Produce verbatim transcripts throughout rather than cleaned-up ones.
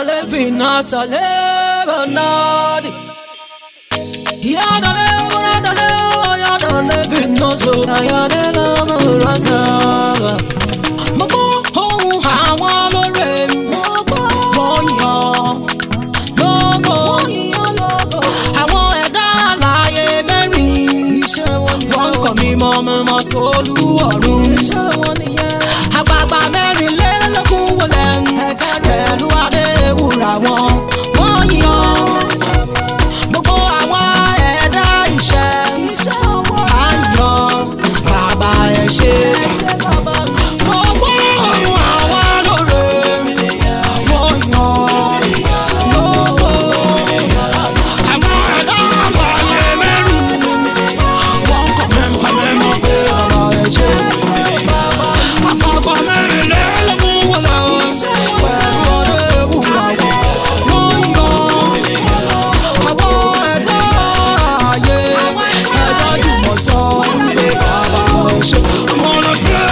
fina saleva nadi. Ya dale, ya dale, ya dale fina so ya dale rasa. Mobo ho hawa lore mobo boyo logo logo. Àwọn ẹ̀dá alààyè mẹ́rin wọ́n kọ́ mi mọ́ mi mọ́ sólú ọ̀run. Àgbààgbà mẹ́rin lélógún wọlé pẹ̀lú adé ewúrà wọn. Wọ́n yan gbogbo àwọn ẹ̀dá iṣẹ́ àyàn bàbá ẹ̀ ṣe. Gbogbo àwọn lóore wọ́n yan lówó. Àwọn ẹ̀dá alààyè mẹ́rin wọ́n kọ́ mẹ́mọ́ mẹ́mọ́ pé bàbá ẹ̀ ṣe. Àgbààgbà mẹ́rin lélógún wọlé pẹ̀lú adé ewúrà wọn. Wọ́n yan àwọn ẹ̀dá ayé ẹ̀dá jùmọ̀ sọ wípé bàbá ẹ̀ ṣe. I'm gonna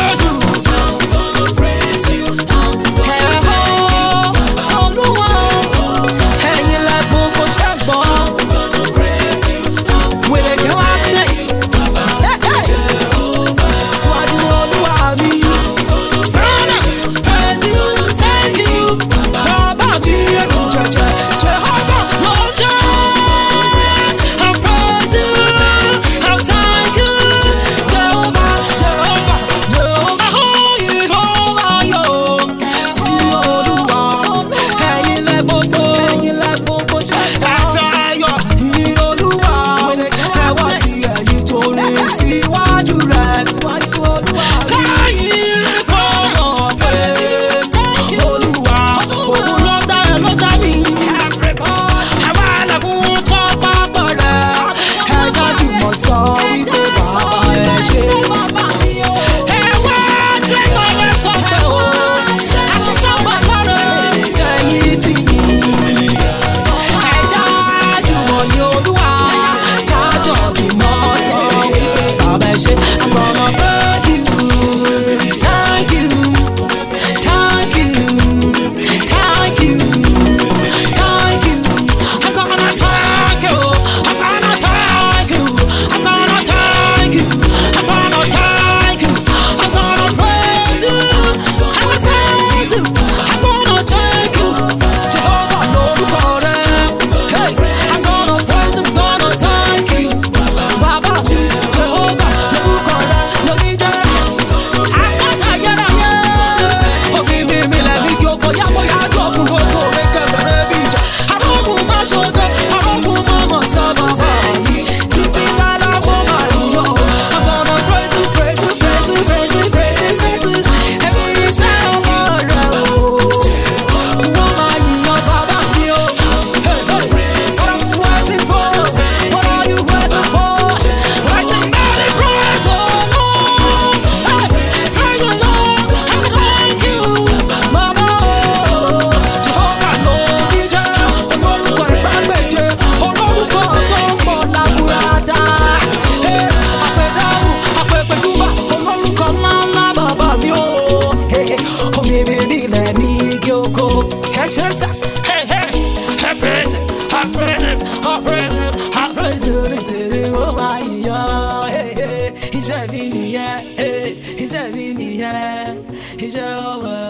praise you, I'm gonna praise you, I'm gonna Sọlúwa ẹ̀yin lẹ gbogbo ṣẹ́gbọ́. I'm gonna praise you, I'm gonna praise you, síwájú Olúwa mi. Praise you, thank you, bàbá mi ẹ̀rù jẹjẹ Jehovah ló jẹ́. I praise you, I thank you, Jehovah, Jehovah, Jehovah, oh Jehovah yo. Sí Olúwa ẹ̀yin lẹ gbogbo ṣẹ́gbọ́. Ẹ̀fẹ̀ ayọ̀ ní Olúwa ẹ̀wọ̀ tí ẹ̀yin torí síwájú rẹ̀. Káyìn kọ́ mọ̀ pé Olúwa òun ló dá ẹ ló dá mi. Àwa lẹ́kùn tó pápọ̀ rẹ̀ ẹ̀dá jùmọ̀ sọ wípé bàbá ẹ̀ ṣe. Ẹ̀wá tí wọ́n lè tọ́pẹ́ o àti tọ́pẹ́ lọ́rẹ̀ tẹ̀yìn tì yín. Ẹ̀dá jùmọ̀ ní Olúwa sájọ̀ jùmọ̀ sọ wípé bàbá ẹ̀ ṣe. I'm gonna praise you, thank you, thank you, thank you, thank you. I'm gonna thank you, I'm gonna thank you, I'm gonna thank you, I'm gonna thank you, I'm gonna praise you, I'm gonna praise you, I'm gonna thank you. Jehovah lórúkọ rẹ̀, hey, I'm gonna praise you, I'm gonna thank you. Bàbá mi, Jehovah lórúkọ rẹ̀ lómi jẹ́. Àkàtà ayérayé, òbí mi mi lẹ̀mí kí o kò yá kó yá jọ fún gbogbo mi kẹfẹ́rẹ́ bí ìjà. Arógun má ṣoge, arógun má mọ̀ sọ bàbá mi. Títí lálá mo máa yọ̀. I'm gonna praise you, praise you, praise you, praise you, praise you, praise you. Ẹ̀mí iṣẹ́ ọwọ́ rẹ̀ o. Wọ́n máa yìnyín bàbá mi o. Hey, hey, what are you waiting for? What are you waiting for? Why somebody praise the Lord? Hey, praise the Lord and thank you, Baba o. Jehovah ló bí jẹ́ olórúkọ ìgbàgbẹ́jẹ, olórúkọ tó pọ̀ lábúradà. Hey, àpèdáhùn, àpèpèjúbà, olórúkọ ńláńlá bàbá mi o. Hey, omi mi nílẹ̀ ní igi oko. Ẹ ṣe sá. Hey, hey, I praise him, I praise him, I praise him, I praise him nítorí ó máa yọ. Hey, hey, iṣẹ́ mi nìyẹn, hey, iṣẹ́ mi nìyẹn, iṣẹ́ ọwọ́